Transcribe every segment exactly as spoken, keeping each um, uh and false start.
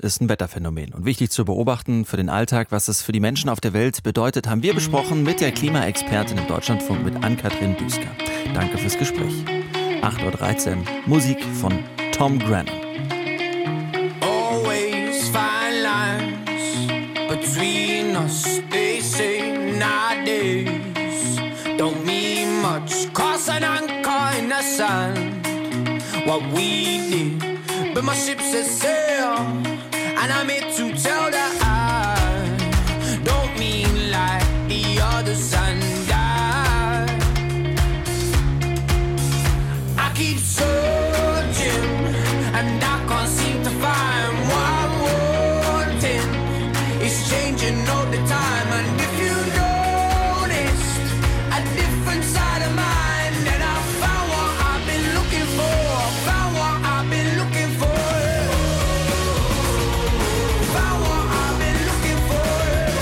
ist ein Wetterphänomen und wichtig zu beobachten für den Alltag. Was es für die Menschen auf der Welt bedeutet, haben wir besprochen mit der Klimaexpertin im Deutschlandfunk, mit Ann-Kathrin Büsker. Danke fürs Gespräch. acht Uhr dreizehn, Musik von Tom Grennan. Always fine lines between us, they say nowadays don't mean much, cause an anchor in the sand. What we did, but my ship set sail, and I'm here to tell that I don't mean like the others, and I I keep searching, and I can't seem to find what I'm wanting. It's changing all the time, and if you noticed a different side of mine, then I found what I've been looking for. Found what I've been looking for. Found what I've been looking for.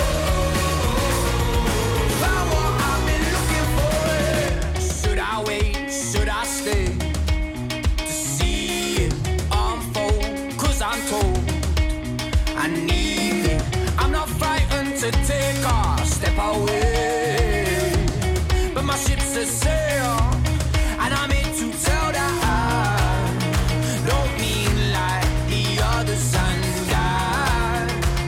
Found what I've been looking for. Should I wait? Should I stay to see it unfold? Cause I'm told I need it. I'm not frightened to take a step away, but my ship's a sail, and I'm here to tell that I don't mean like the others, and I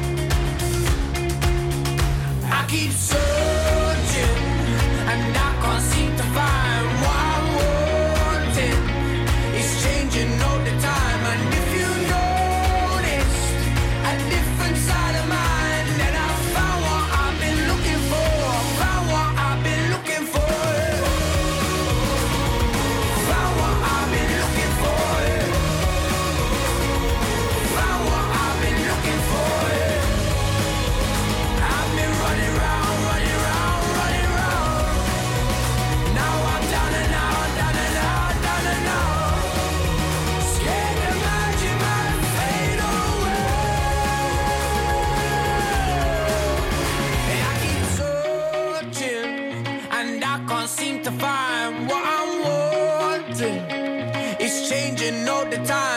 I keep searching, and I can't seem to find what I'm wanting. It's changing all the time, and if you noticed a different side of mine, then I found what I've been looking for. Found what I've been looking for. Found what I've been looking for. Found what I've been looking for. I've been running round, running round, running round. Now I'm down and out, down and out, down and out. Scared the magic might fade away. I keep searching, and I can't seem to find what I'm wanting. It's changing all the time.